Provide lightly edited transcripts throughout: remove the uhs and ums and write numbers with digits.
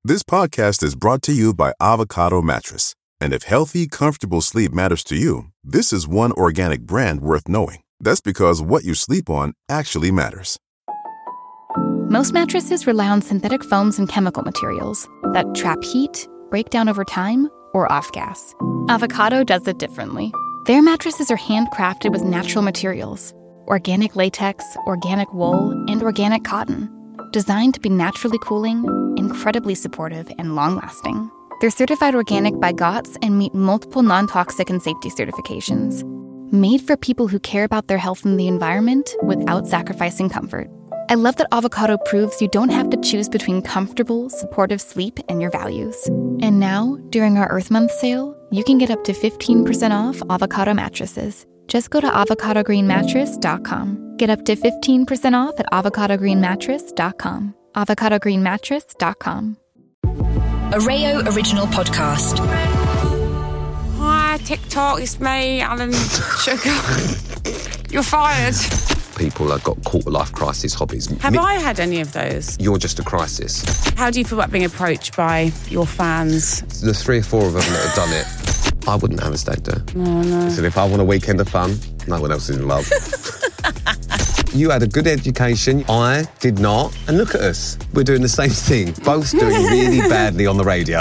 This podcast is brought to you by Avocado Mattress. And if healthy, comfortable sleep matters to you, this is one organic brand worth knowing. That's because what you sleep on actually matters. Most mattresses rely on synthetic foams and chemical materials that trap heat, break down over time, or off-gas. Avocado does it differently. Their mattresses are handcrafted with natural materials, organic latex, organic wool, and organic cotton, designed to be naturally cooling, incredibly supportive, and long-lasting. They're certified organic by GOTS and meet multiple non-toxic and safety certifications. Made for people who care about their health and the environment without sacrificing comfort. I love that Avocado proves you don't have to choose between comfortable, supportive sleep and your values. And now, during our Earth Month sale, you can get up to 15% off Avocado mattresses. Just go to avocadogreenmattress.com. Get up to 15% off at avocadogreenmattress.com. avocadogreenmattress.com. A Rayo Original Podcast. Hi, TikTok, it's me, Alan Sugar. You're fired. People have got quarter-life crisis hobbies. Have I had any of those? You're just a crisis. How do you feel about being approached by your fans? There's 3 or 4 of them that have done it. I wouldn't have a stag do. Oh, no. So if I want a weekend of fun, no one else is in love. You had a good education. I did not. And look at us. We're doing the same thing. Both doing really badly on the radio.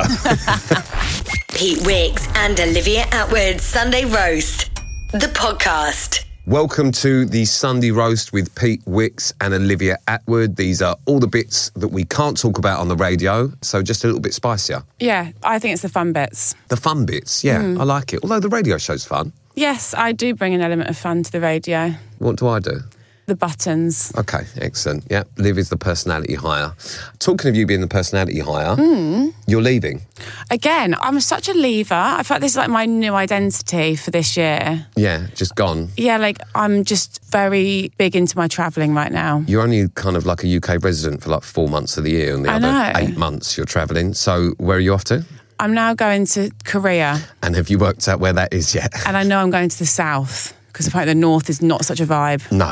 Pete Wicks and Olivia Attwood Sunday Roast, the podcast. Welcome to the Sunday Roast with Pete Wicks and Olivia Attwood. These are all the bits that we can't talk about on the radio, so just a little bit spicier. Yeah, I think it's the fun bits. The fun bits, yeah, I like it. Although the radio show's fun. Yes, I do bring an element of fun to the radio. What do I do? The buttons. Okay, excellent. Yeah, Liv is the personality hire. Talking of you being the personality hire, you're leaving. Again, I'm such a leaver. I feel like this is like my new identity for this year. Yeah, just gone. Yeah, like I'm just very big into my travelling right now. You're only kind of like a UK resident for like 4 months of the year, and the other 8 months you're travelling. So where are you off to? I'm now going to Korea. And have you worked out where that is yet? And I know I'm going to the south, because apparently the north is not such a vibe. No.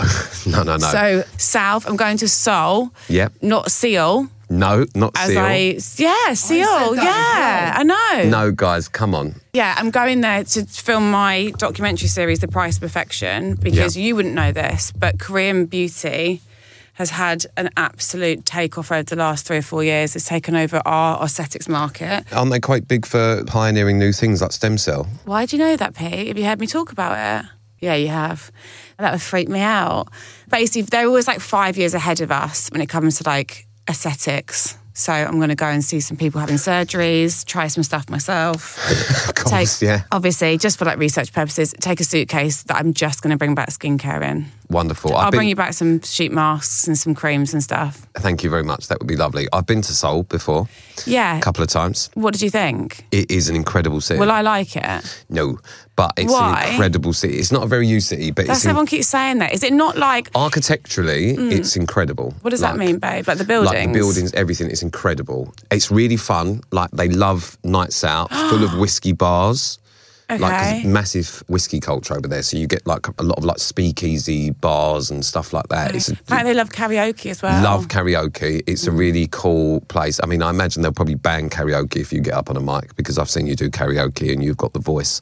So south, I'm going to Seoul. Yep. Not Seoul. No, not Seoul. Seoul. Yeah, I know. No, guys, come on. Yeah, I'm going there to film my documentary series, The Price of Perfection, because you wouldn't know this, but Korean beauty has had an absolute take-off over the last 3 or 4 years. It's taken over our aesthetics market. Aren't they quite big for pioneering new things like stem cell? Why do you know that, Pete? Have you heard me talk about it? Yeah, you have. That would freak me out. Basically, they're always like 5 years ahead of us when it comes to like aesthetics. So I'm going to go and see some people having surgeries, try some stuff myself. Of course, Obviously, just for like research purposes, take a suitcase that I'm just going to bring back skincare in. Wonderful. I'll bring you back some sheet masks and some creams and stuff. Thank you very much. That would be lovely. I've been to Seoul before. Yeah. A couple of times. What did you think? It is an incredible city. Will I like it? No, but it's an incredible city. It's not a very used city, but everyone keeps saying that. Is it not like... Architecturally, it's incredible. What does that mean, babe? Like the buildings? Like the buildings, everything is incredible. It's really fun. Like they love nights out, full of whiskey bars. Okay. Like 'cause it's massive whiskey culture over there, so you get like a lot of like speakeasy bars and stuff like that. They love karaoke as well. Love karaoke. It's a really cool place. I mean, I imagine they'll probably ban karaoke if you get up on a mic, because I've seen you do karaoke and you've got the voice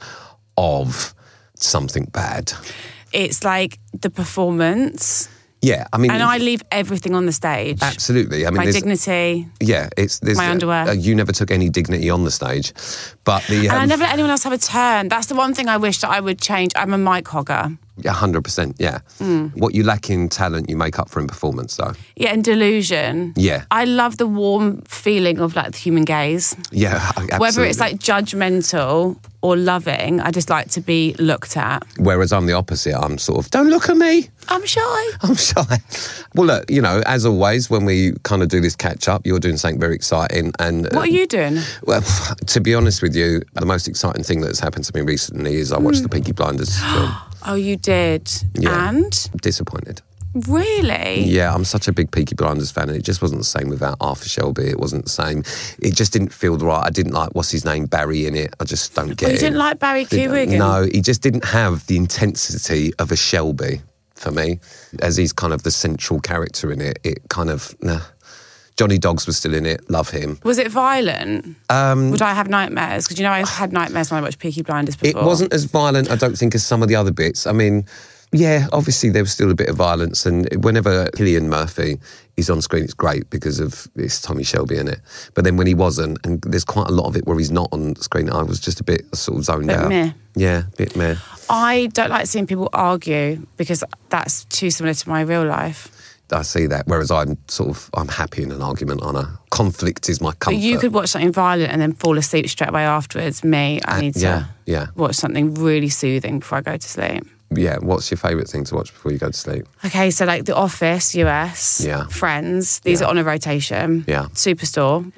of something bad. It's like the performance. Yeah, I mean... And I leave everything on the stage. Absolutely. I mean, my dignity. Yeah, there's my underwear. You never took any dignity on the stage. But and I never let anyone else have a turn. That's the one thing I wish that I would change. I'm a mic hogger. 100%, yeah. What you lack in talent, you make up for in performance, though. Yeah, and delusion. Yeah. I love the warm feeling of like the human gaze. Yeah, absolutely. Whether it's like judgmental or loving, I just like to be looked at. Whereas I'm the opposite. I'm sort of, don't look at me. I'm shy. Well, look, you know, as always, when we kind of do this catch-up, you're doing something very exciting. And what are you doing? Well, to be honest with you, the most exciting thing that's happened to me recently is I watched the Peaky Blinders film. Oh, you did? Yeah. And? Disappointed. Really? Yeah, I'm such a big Peaky Blinders fan, and it just wasn't the same without Arthur Shelby. It wasn't the same. It just didn't feel right. I didn't like, what's his name, Barry in it. I just don't get it. You didn't like Barry Keoghan? No, he just didn't have the intensity of a Shelby for me. As he's kind of the central character in it, it kind of, Johnny Dogs was still in it. Love him. Was it violent? Would I have nightmares? Because, I had nightmares when I watched Peaky Blinders before. It wasn't as violent, I don't think, as some of the other bits. I mean, yeah, obviously there was still a bit of violence, and whenever Cillian Murphy is on screen, it's great because of it's Tommy Shelby in it. But then when he wasn't, and there's quite a lot of it where he's not on screen, I was just a bit sort of zoned out. Meh. Yeah, a bit meh. I don't like seeing people argue because that's too similar to my real life. I see that, whereas I'm happy in an argument. On a conflict is my comfort. But you could watch something violent and then fall asleep straight away afterwards. I need to watch something really soothing before I go to sleep. Yeah, what's your favourite thing to watch before you go to sleep? Okay, so like The Office, US, Friends, these are on a rotation, Superstore,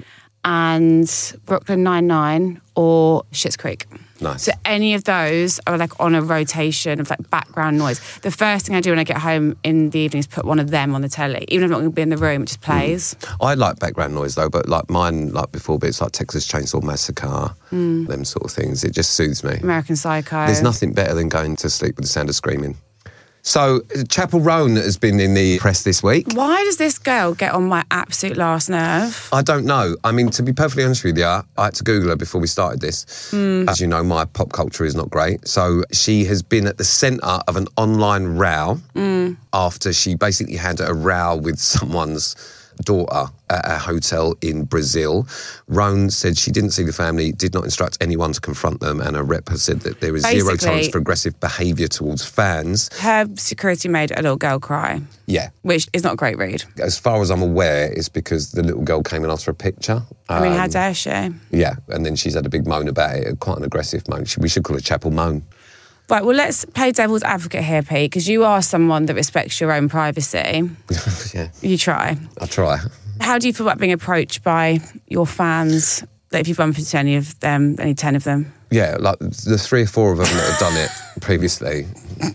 and Brooklyn Nine-Nine or Schitt's Creek. Nice. So any of those are like on a rotation of like background noise. The first thing I do when I get home in the evening is put one of them on the telly. Even if I'm not going to be in the room, it just plays. I like background noise though, but like mine, like before bits like Texas Chainsaw Massacre, them sort of things. It just soothes me. American Psycho. There's nothing better than going to sleep with the sound of screaming. So, Chapel Roan has been in the press this week. Why does this girl get on my absolute last nerve? I don't know. I mean, to be perfectly honest with you, I had to Google her before we started this. As you know, my pop culture is not great. So she has been at the centre of an online row after she basically had a row with someone's daughter at a hotel in Brazil. Roan said she didn't see the family, did not instruct anyone to confront them, and her rep has said that there is zero tolerance for aggressive behaviour towards fans. Her security made a little girl cry. Yeah. Which is not a great read. As far as I'm aware, it's because the little girl came and asked for a picture. I mean, how dare she? Yeah, and then she's had a big moan about it, quite an aggressive moan. We should call it Chapel Moan. Right, well, let's play devil's advocate here, Pete, because you are someone that respects your own privacy. Yeah. You try. I try. How do you feel about being approached by your fans? Like if you've bumped into any of them, any 10 of them? Yeah, like the 3 or 4 of them that have done it previously.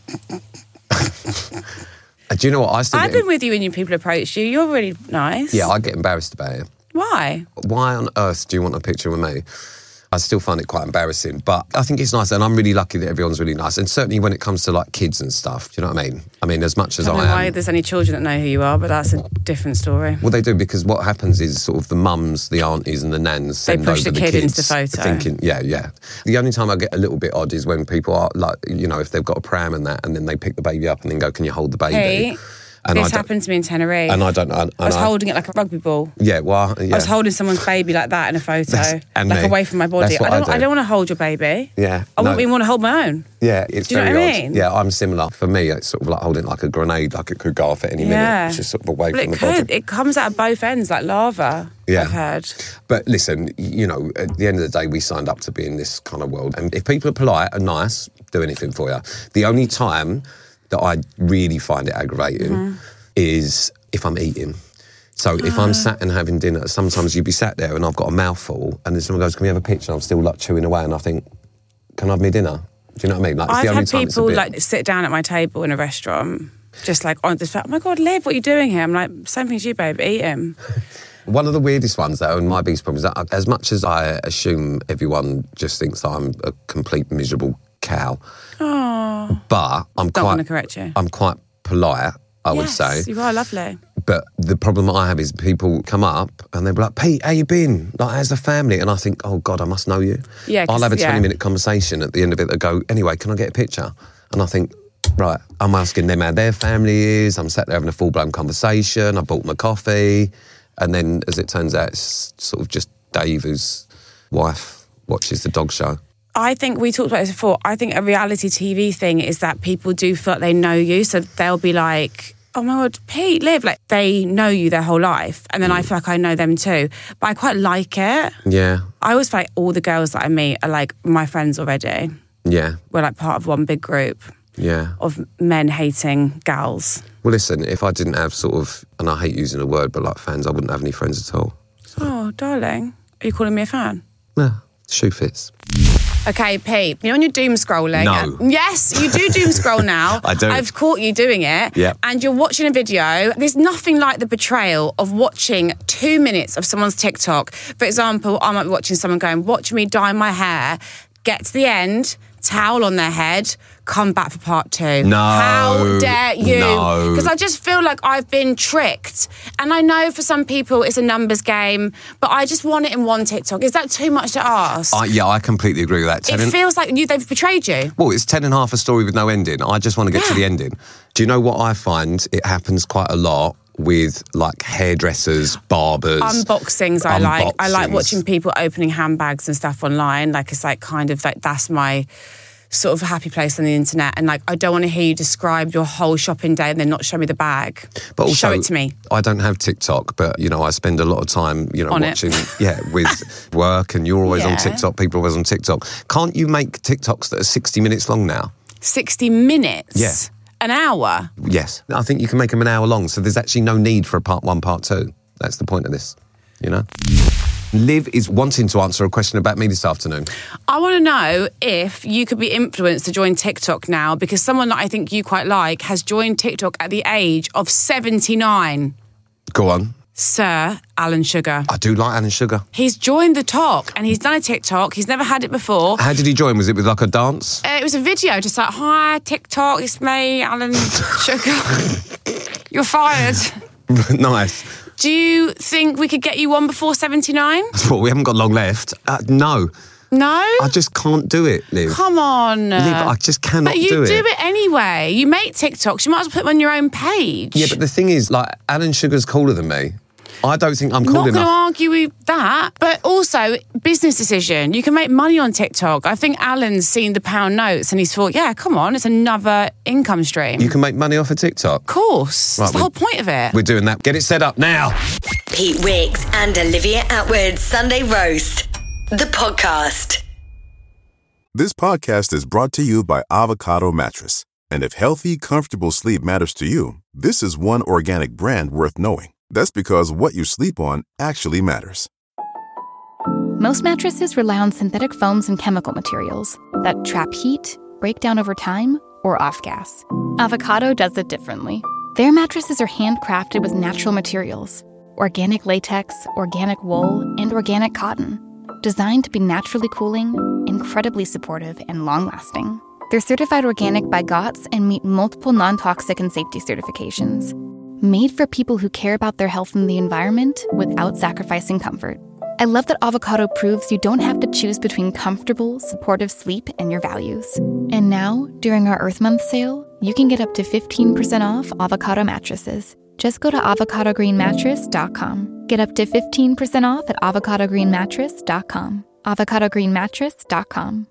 Do you know what? I've been with you when people approach you. You're really nice. Yeah, I get embarrassed about it. Why? Why on earth do you want a picture with me? I still find it quite embarrassing, but I think it's nice, and I'm really lucky that everyone's really nice. And certainly when it comes to like kids and stuff, do you know what I mean? I mean, as much as I don't know why there's any children that know who you are, but that's a different story. Well, they do, because what happens is sort of the mums, the aunties, and the nans send over the kids. They push the kid into the photo. Thinking, yeah. The only time I get a little bit odd is when people are like, if they've got a pram and that, and then they pick the baby up and then go, "Can you hold the baby?" Hey. And this happened to me in Tenerife. And I don't know. I was holding it like a rugby ball. Yeah, well, yeah. I was holding someone's baby like that in a photo, away from my body. I don't want to hold your baby. Yeah. I wouldn't even want to hold my own. Yeah, it's Do you very know what odd. I mean? Yeah, I'm similar. For me, it's sort of like holding like a grenade, like it could go off at any minute. It's just sort of away from the body. It comes out of both ends like lava, I've heard. But listen, at the end of the day, we signed up to be in this kind of world. And if people are polite and nice, do anything for you. The only time that I really find it aggravating is if I'm eating. So if I'm sat and having dinner, sometimes you'd be sat there and I've got a mouthful and then someone goes, "Can we have a picture?" And I'm still like chewing away and I think, "Can I have me dinner?" Do you know what I mean? Like, I've had people like sit down at my table in a restaurant, just like on this, "Oh my God, Liv, what are you doing here?" I'm like, "Same thing as you, babe, eat him." One of the weirdest ones, though, and my biggest problem is that as much as I assume everyone just thinks I'm a complete miserable cow, but don't want to correct you. I'm quite polite, I would say. Yes, you are lovely. But the problem I have is people come up and they'll be like, "Pete, how you been? Like, how's the family?" And I think, "Oh God, I must know you." Yeah, I'll have a 20-minute conversation. At the end of it, they go, "Anyway, can I get a picture?" And I think, right, I'm asking them how their family is. I'm sat there having a full-blown conversation. I bought them a coffee. And then, as it turns out, it's sort of just Dave, whose wife watches the dog show. I think we talked about this before. I think a reality TV thing is that people do feel like they know you. So they'll be like, "Oh my God, Pete, Liv." Like, they know you their whole life. And then I feel like I know them too. But I quite like it. Yeah. I always feel like all the girls that I meet are like my friends already. Yeah. We're like part of one big group. Yeah. Of men hating gals. Well, listen, if I didn't have sort of, and I hate using the word, but like fans, I wouldn't have any friends at all. So. Oh, darling. Are you calling me a fan? No, shoe fits. Okay, Pete, when you're doom scrolling. No. Yes, you do doom scroll now. I do. I've caught you doing it. Yeah. And you're watching a video. There's nothing like the betrayal of watching 2 minutes of someone's TikTok. For example, I might be watching someone going, "Watch me dye my hair," get to the end, towel on their head, come back for part 2. No. How dare you? No. Because I just feel like I've been tricked. And I know for some people it's a numbers game, but I just want it in one TikTok. Is that too much to ask? Yeah, I completely agree with that. It feels like they've betrayed you. Well, it's 10 and a half a story with no ending. I just want to get to the ending. Do you know what I find? It happens quite a lot with like hairdressers, barbers. Unboxings I like. I like watching people opening handbags and stuff online. Like it's like kind of like that's my sort of happy place on the internet. And like I don't want to hear you describe your whole shopping day and then not show me the bag. But also, show it to me. I don't have TikTok, but I spend a lot of time, on watching with work, and you're always on TikTok, people are always on TikTok. Can't you make TikToks that are 60 minutes long now? 60 minutes? Yeah. An hour? Yes. I think you can make them an hour long, so there's actually no need for a part 1, part 2. That's the point of this, Liv is wanting to answer a question about me this afternoon. I want to know if you could be influenced to join TikTok now, because someone that I think you quite like has joined TikTok at the age of 79. Go on. Sir Alan Sugar. I do like Alan Sugar. He's joined the talk and he's done a TikTok. He's never had it before. How did he join? Was it with like a dance? It was a video, just like, hi, TikTok, it's me, Alan Sugar. You're fired. Nice. Do you think we could get you on before 79? Well, we haven't got long left. No. No? I just can't do it, Liv. Come on. Liv, I just cannot do it. But you do it anyway. You make TikToks. You might as well put them on your own page. Yeah, but the thing is, like, Alan Sugar's cooler than me. I don't think I'm cool enough. Not going to argue with that. But also, business decision. You can make money on TikTok. I think Alan's seen the pound notes and he's thought, yeah, come on, it's another income stream. You can make money off of TikTok? Of course. That's the whole point of it. We're doing that. Get it set up now. Pete Wicks and Olivia Atwood's Sunday Roast, the podcast. This podcast is brought to you by Avocado Mattress. And if healthy, comfortable sleep matters to you, this is one organic brand worth knowing. That's because what you sleep on actually matters. Most mattresses rely on synthetic foams and chemical materials that trap heat, break down over time, or off-gas. Avocado does it differently. Their mattresses are handcrafted with natural materials, organic latex, organic wool, and organic cotton, designed to be naturally cooling, incredibly supportive, and long-lasting. They're certified organic by GOTS and meet multiple non-toxic and safety certifications. Made for people who care about their health and the environment without sacrificing comfort. I love that Avocado proves you don't have to choose between comfortable, supportive sleep and your values. And now, during our Earth Month sale, you can get up to 15% off Avocado mattresses. Just go to avocadogreenmattress.com. Get up to 15% off at avocadogreenmattress.com. avocadogreenmattress.com.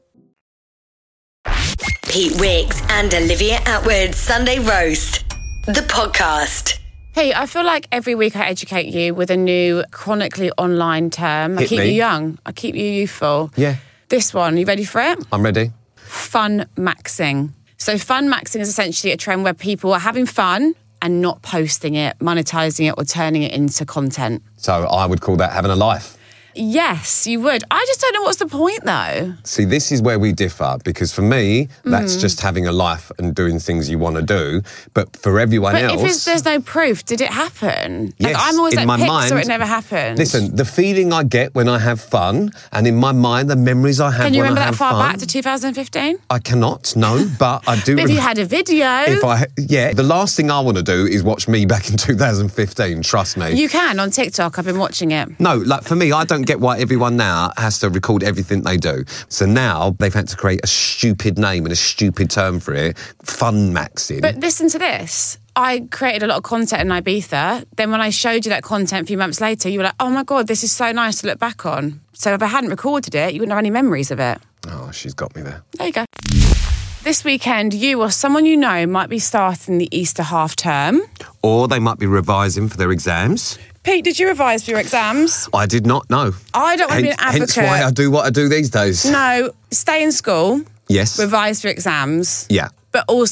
Pete Wicks and Olivia Atwood's Sunday Roast, the podcast. Hey, I feel like every week I educate you with a new chronically online term. I keep you young. I keep you youthful. Yeah. This one, you ready for it? I'm ready. Fun maxing. So fun maxing is essentially a trend where people are having fun and not posting it, monetizing it, or turning it into content. So I would call that having a life. Yes, you would. I just don't know what's the point, though. See, this is where we differ, because for me, that's just having a life and doing things you want to do. But for everyone else... But if there's no proof, did it happen? Yes, I'm always in like my pics mind, or it never happened. Listen, the feeling I get when I have fun, and in my mind, the memories I have Can you when I remember have that far fun... back to 2015? I cannot, no, but I do... But if you had a video... the last thing I want to do is watch me back in 2015, trust me. You can, on TikTok, I've been watching it. No, like for me, I don't get why everyone now has to record everything they do. So now they've had to create a stupid name and a stupid term for it, fun maxing. But listen to this. I created a lot of content in Ibiza. Then when I showed you that content a few months later, you were like, oh my God, this is so nice to look back on. So if I hadn't recorded it, you wouldn't have any memories of it. Oh, she's got me there. There you go. This weekend, you or someone you know might be starting the Easter half term. Or they might be revising for their exams. Pete, did you revise for your exams? I did not know. I don't want to be an advocate. Hence why I do what I do these days. No, stay in school. Yes. Revise for exams. Yeah. But also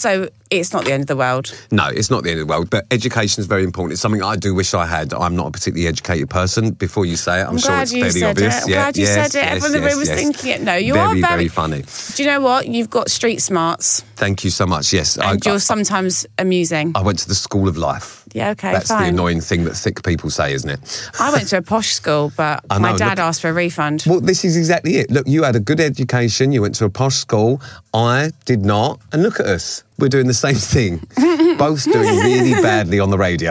it's not the end of the world. No, it's not the end of the world, but education is very important. It's something I do wish I had. I'm not a particularly educated person. Before you say it, I'm sure it's fairly obvious. I'm glad you said it. Everyone in the room was thinking it. No, you are very funny. Do you know what? You've got street smarts. Thank you so much. Yes. And you're sometimes amusing. I went to the school of life. Yeah, okay, That's fine. the annoying thing that thick people say, isn't it? I went to a posh school, but my dad asked for a refund. Well, this is exactly it. Look, you had a good education. You went to a posh school. I did not. And look at us. We're doing the same thing. Both doing really badly on the radio.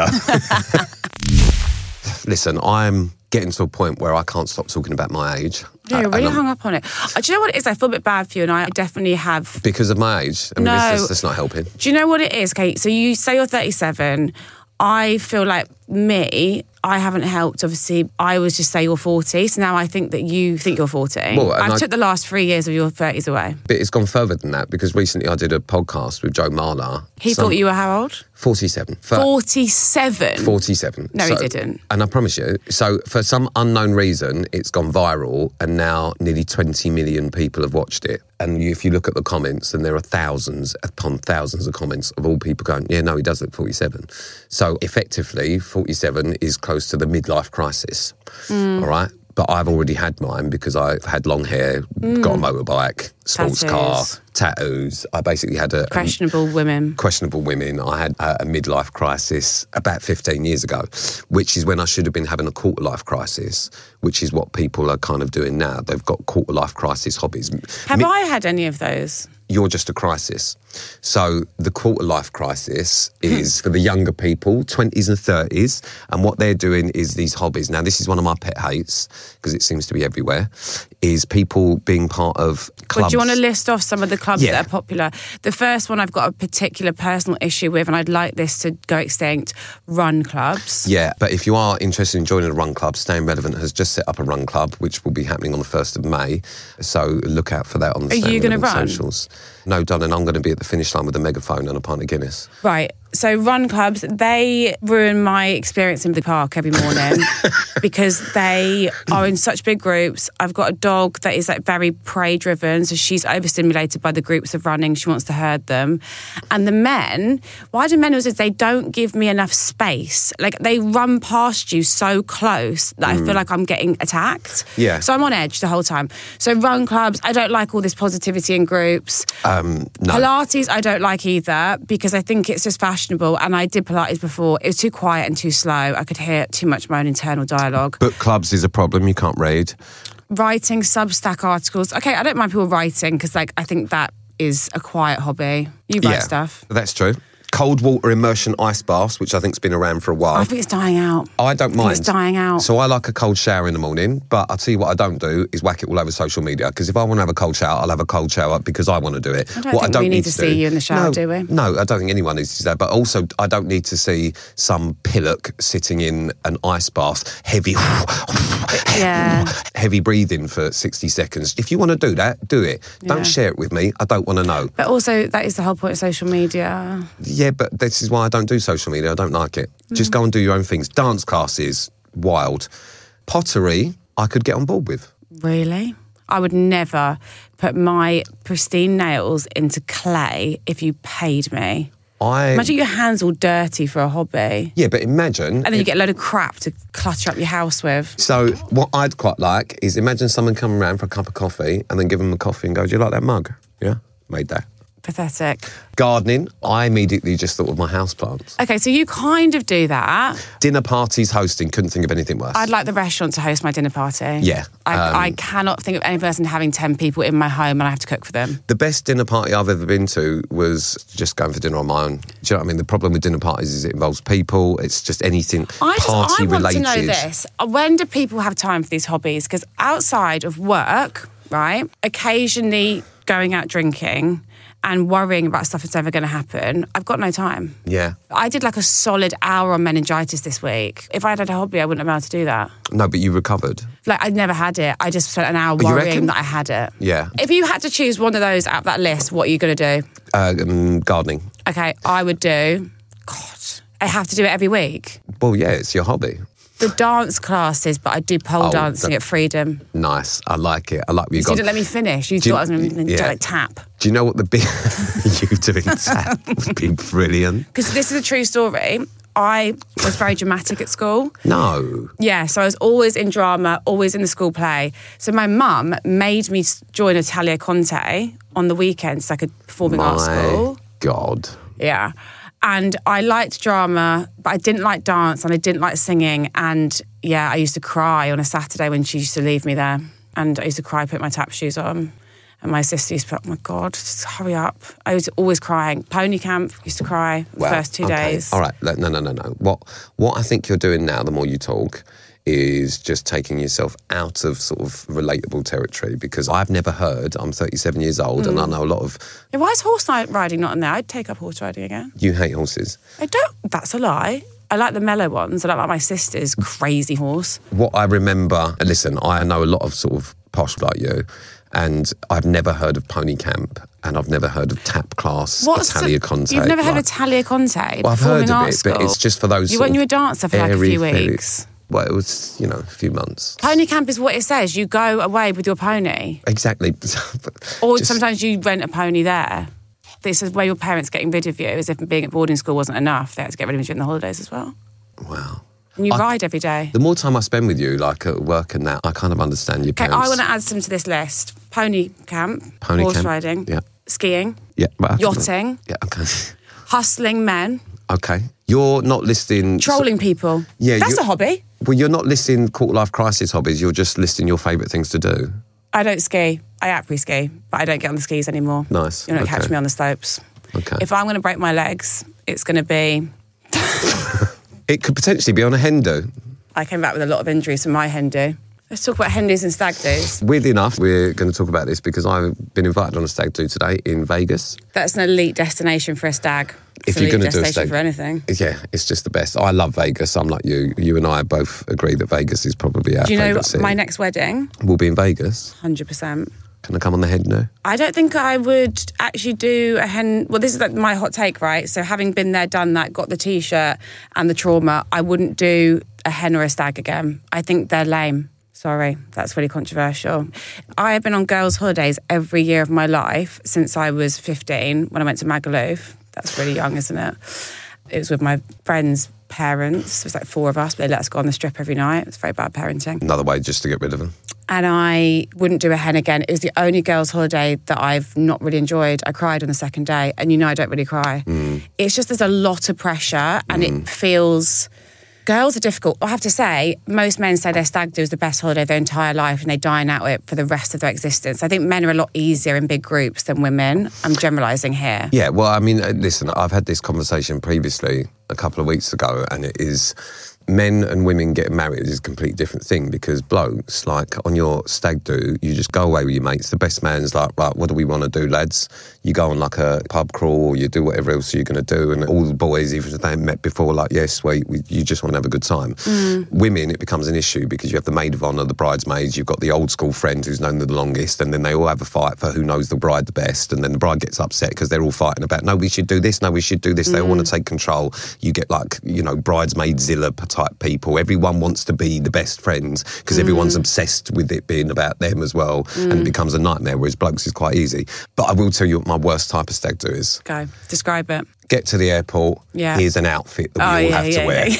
Listen, I'm getting to a point where I can't stop talking about my age. Yeah, you're really hung up on it. Do you know what it is? I feel a bit bad for you, and I definitely have. Because of my age? I mean, that's not helping. Do you know what it is, Kate? So you say you're 37. I feel like I haven't helped. Obviously, I was just say you're 40. So now I think that you think you're 40. Well, I took the last 3 years of your 30s away. But it's gone further than that because recently I did a podcast with Joe Marler. He thought you were how old? 47. 47? 47. No, he didn't. And I promise you, so for some unknown reason, it's gone viral and now nearly 20 million people have watched it. And if you look at the comments, then there are thousands upon thousands of comments of all people going, yeah, no, he does look 47. So effectively, 47 is close to the midlife crisis, all right? But I've already had mine because I've had long hair, got a motorbike, sports car, tattoos. I basically had Questionable women. I had a midlife crisis about 15 years ago, which is when I should have been having a quarter-life crisis, which is what people are kind of doing now. They've got quarter-life crisis hobbies. Have I had any of those? You're just a crisis. So the quarter-life crisis is for the younger people, 20s and 30s, and what they're doing is these hobbies. Now, this is one of my pet hates, because it seems to be everywhere, is people being part of clubs. Well, do you want to list off some of the clubs that are popular? The first one I've got a particular personal issue with, and I'd like this to go extinct, run clubs. Yeah, but if you are interested in joining a run club, Staying Relevant has just set up a run club, which will be happening on the 1st of May. So look out for that on the Staying Relevant socials. No, darling, I'm going to be at the finish line with a megaphone and a pint of Guinness. Right. So run clubs, they ruin my experience in the park every morning because they are in such big groups. I've got a dog that is like very prey driven, so she's overstimulated by the groups of running. She wants to herd them. And the men, why do men always say they don't give me enough space? Like they run past you so close that I feel like I'm getting attacked. Yeah. So I'm on edge the whole time. So run clubs, I don't like all this positivity in groups. No. Pilates, I don't like either because I think it's just fashionable. And I did Pilates before. It was too quiet and too slow. I could hear too much of my own internal dialogue. Book clubs is a problem. You can't read. Writing Substack articles. Okay, I don't mind people writing because I think that is a quiet hobby. You write stuff. That's true. Cold water immersion ice baths, which I think's been around for a while. I think it's dying out. I don't mind. It's dying out. So I like a cold shower in the morning, but I'll tell you what I don't do is whack it all over social media, because if I want to have a cold shower, I'll have a cold shower because I want to do it. I don't think we need to see you in the shower, do we? No, I don't think anyone needs to see that, but also I don't need to see some pillock sitting in an ice bath, heavy breathing for 60 seconds. If you want to do that, do it. Don't share it with me. I don't want to know. But also, that is the whole point of social media. Yeah, but this is why I don't do social media. I don't like it. Just go and do your own things. Dance classes, wild. Pottery, I could get on board with. Really? I would never put my pristine nails into clay if you paid me. Imagine your hands all dirty for a hobby. Yeah, but imagine... And then you get a load of crap to clutter up your house with. So what I'd quite like is imagine someone coming around for a cup of coffee and then give them a coffee and go, do you like that mug? Yeah, made that. Pathetic. Gardening, I immediately just thought of my houseplants. Okay, so you kind of do that. Dinner parties, hosting, couldn't think of anything worse. I'd like the restaurant to host my dinner party. Yeah. I cannot think of any person having 10 people in my home and I have to cook for them. The best dinner party I've ever been to was just going for dinner on my own. Do you know what I mean? The problem with dinner parties is it involves people. It's just anything party-related. I want to know this. When do people have time for these hobbies? Because outside of work, right, occasionally going out drinking and worrying about stuff that's never going to happen, I've got no time. Yeah. I did like a solid hour on meningitis this week. If I had a hobby, I wouldn't have been able to do that. No, but you recovered. Like, I'd never had it. I just spent an hour worrying that I had it. Yeah. If you had to choose one of those out of that list, what are you going to do? Gardening. Okay, I would do... God, I have to do it every week. Well, yeah, it's your hobby. the dance classes, but I do pole dancing at Freedom. Nice. I like it. I like what you You got. didn't let me finish. You thought I was going to do like tap. Do you know what the big... you doing tap would be brilliant. Because this is a true story. I was very dramatic at school. No. Yeah, so I was always in drama, always in the school play. So my mum made me join Italia Conte on the weekends, like a performing arts school. God. Yeah. And I liked drama, but I didn't like dance and I didn't like singing. And yeah, I used to cry on a Saturday when she used to leave me there. And I used to cry, put my tap shoes on. And my sister used to be like, oh my God, just hurry up. I was always crying. Pony camp, used to cry the first 2 days. All right, no. What I think you're doing now, the more you talk, is just taking yourself out of sort of relatable territory, because I've never heard, I'm 37 years old and I know a lot of... Yeah, why is horse riding not in there? I'd take up horse riding again. You hate horses? I don't, that's a lie. I like the mellow ones. I don't like my sister's crazy horse. What I remember, listen, I know a lot of sort of posh like you, and I've never heard of pony camp, and I've never heard of tap class, Italia Conte. You've never heard of Italia Conte? Well, I've heard of it, but it's just for those... Weren't you a dancer for like a few weeks? Well, it was, a few months. Pony camp is what it says. You go away with your pony. Exactly. Or sometimes you rent a pony there. This is where your parents getting rid of you, as if being at boarding school wasn't enough. They had to get rid of you during the holidays as well. Wow. And you ride every day. The more time I spend with you, like at work and that, I kind of understand your parents. Okay, I want to add some to this list. Pony camp, horse riding, skiing, yachting, okay. hustling men. Okay. You're not listing... Trolling people. Yeah, that's a hobby. Well, you're not listing quarter-life crisis hobbies. You're just listing your favourite things to do. I don't ski. I après-ski, but I don't get on the skis anymore. Nice. You're not catch me on the slopes. Okay. If I'm going to break my legs, it's going to be... It could potentially be on a hen do. I came back with a lot of injuries from my hen do. Let's talk about hen do's and stag do's. Weirdly enough, we're going to talk about this because I've been invited on a stag do today in Vegas. That's an elite destination for a stag. If you're going to do a stag, for anything. Yeah, it's just the best. I love Vegas. I'm like you. You and I both agree that Vegas is probably our favourite city. Do you know my next wedding? Will be in Vegas. 100%. Can I come on the hen do? I don't think I would actually do a hen... Well, this is like my hot take, right? So having been there, done that, got the T-shirt and the trauma, I wouldn't do a hen or a stag again. I think they're lame. Sorry, that's really controversial. I have been on girls' holidays every year of my life since I was 15 when I went to Magaluf. That's really young, isn't it? It was with my friends' parents. It was like 4 of us, but they let us go on the strip every night. It was very bad parenting. Another way just to get rid of them. And I wouldn't do a hen again. It was the only girls' holiday that I've not really enjoyed. I cried on the second day, and I don't really cry. It's just there's a lot of pressure, and it feels... Girls are difficult. I have to say, most men say their stag do is the best holiday of their entire life and they dine out it for the rest of their existence. I think men are a lot easier in big groups than women. I'm generalising here. Yeah, well, I mean, listen, I've had this conversation previously a couple of weeks ago, and it is... Men and women getting married is a completely different thing, because blokes, like on your stag do, you just go away with your mates. The best man's like, right, what do we want to do, lads? You go on like a pub crawl, or you do whatever else you're going to do, and all the boys, even if they haven't met before, like, yes, sweet, you just want to have a good time. Women, it becomes an issue because you have the maid of honour, the bridesmaids, you've got the old school friend who's known them the longest, and then they all have a fight for who knows the bride the best, and then the bride gets upset because they're all fighting about, no, we should do this, no, we should do this. They all want to take control. You get like, bridesmaid-zilla type people. Everyone wants to be the best friends because everyone's obsessed with it being about them as well, and it becomes a nightmare, whereas blokes is quite easy. But I will tell you what my worst type of stag do is. Go. Describe it. Get to the airport, here's an outfit that we all have to wear.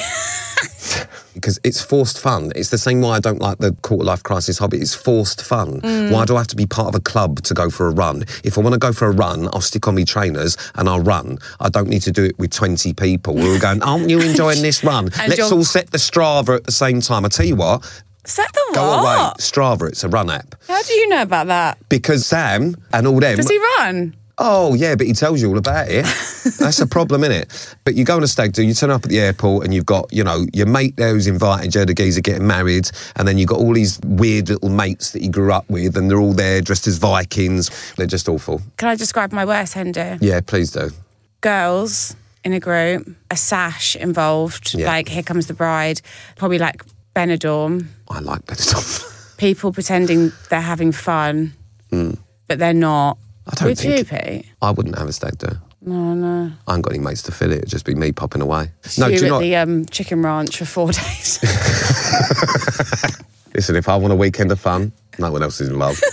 Because it's forced fun. It's the same why I don't like the quarter-life crisis hobby. It's forced fun. Why do I have to be part of a club to go for a run? If I want to go for a run, I'll stick on my trainers and I'll run. I don't need to do it with 20 people. We're all going, aren't you enjoying this run? Let's all set the Strava at the same time. I tell you what. Set the what? Go away. Strava, it's a run app. How do you know about that? Because Sam and all them... Does he run? Oh, yeah, but he tells you all about it. That's a problem, innit? But you go on a stag do, you turn up at the airport and you've got, your mate there who's invited you, the geezer getting married, and then you've got all these weird little mates that you grew up with, and they're all there dressed as Vikings. They're just awful. Can I describe my worst hen do? Yeah, please do. Girls in a group, a sash involved, like Here Comes the Bride, probably like Benidorm. I like Benidorm. People pretending they're having fun, but they're not. Would you, Pete? I wouldn't have a stag do. No, no. I ain't got any mates to fill it. It'd just be me popping away. No, you at the chicken ranch for 4 days. Listen, if I want a weekend of fun, no one else is in love.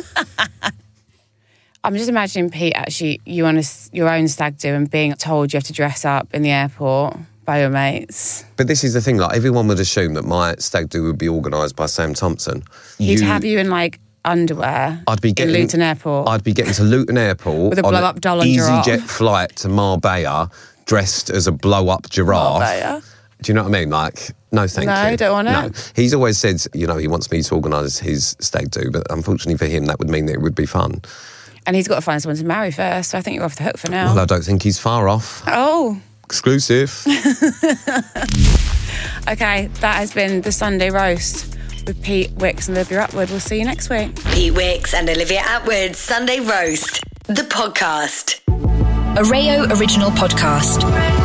I'm just imagining, Pete, actually, you on your own stag do and being told you have to dress up in the airport by your mates. But this is the thing, like, everyone would assume that my stag do would be organised by Sam Thompson. He'd have you in, like, underwear in Luton Airport. I'd be getting to Luton Airport with a blow-up doll and giraffe. EasyJet flight to Marbella, dressed as a blow-up giraffe. Marbella? Do you know what I mean? Like, no, thank you. No, don't want it. No. He's always said, he wants me to organise his stag do, but unfortunately for him, that would mean that it would be fun. And he's got to find someone to marry first, so I think you're off the hook for now. Well, I don't think he's far off. Oh. Exclusive. Okay, that has been the Sunday Roast with Pete Wicks and Olivia Attwood. We'll see you next week. Pete Wicks and Olivia Attwood, Sunday Roast, the podcast. A Rayo original podcast.